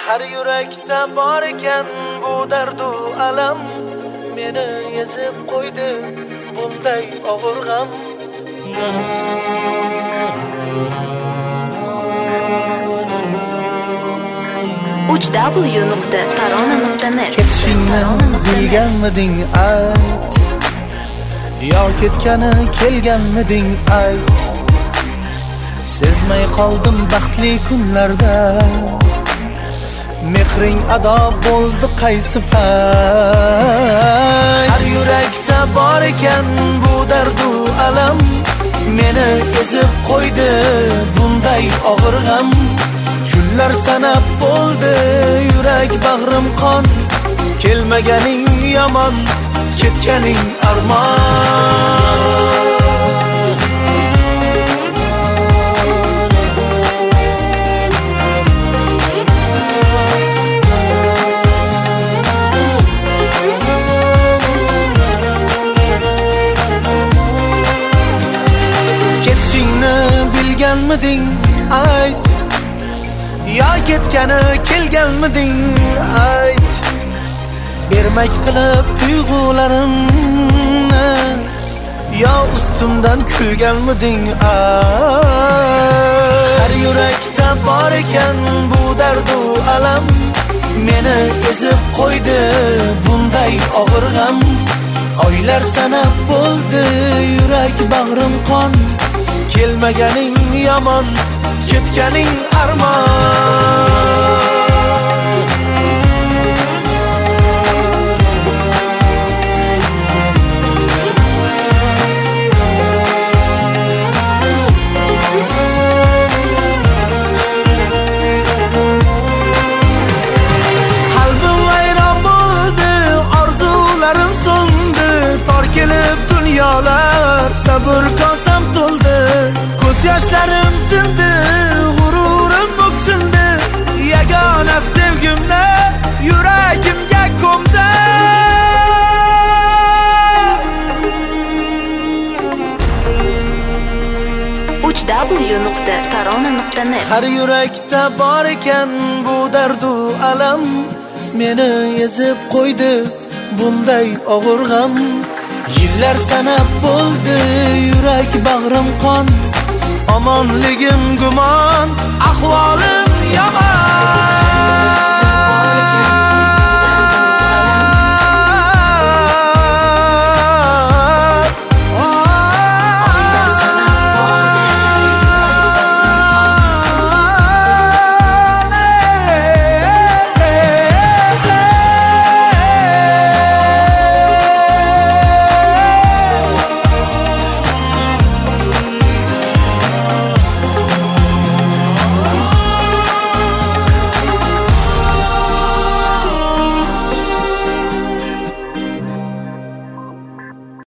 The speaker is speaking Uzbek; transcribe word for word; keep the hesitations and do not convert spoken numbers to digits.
Har yurakda bor ekan bu dardu alam, meni ezib qo'ydi bunday og'ir g'am. uch w nuqta tarona nuqta net Ketishingni bilganmiding ayt, yo ketgani kelganmiding ayt. Sezmay qoldim baxtli kunlarda, mehring ado bo'ldi qaysi pay. Har yurakda bor ekan bu dardu alam, meni ezib qo'ydi bunday og'ir g'am. Kunlar sanab bo'ldi yurak bag'rim qon, kelmaganing yomon, ketganing armon. Ketishingni bilganmiding ayt, yo ketgani kelganmiding ayt. Bermak qilib tuyg'ularimni, yo ustimdan kulganmiding ayt. Har yurakda bor ekan bu dardu alam, meni ezib qo'ydi bunday og'ir g'am. Oylar sanab bo'ldi yurak bag'rim qon, kelmaganing yomon, ketganing armon. Qalbim vayron bo'ldi, orzularim so'ndi, tor kelib dunyolar, sabr kosam to'ldi. Ko'z yoshlarim tildi, g'ururim bo'ksindi, yagona sevgimni yuragimga ko'mdi. uch w nuqta tarona nuqta net Har yurakda bor ekan bu dardu alam, meni ezib qo'ydi bunday og'ir g'am. Yillar sanab bo'ldi yurak bag'rim qon, omonligim gumon, ahvolim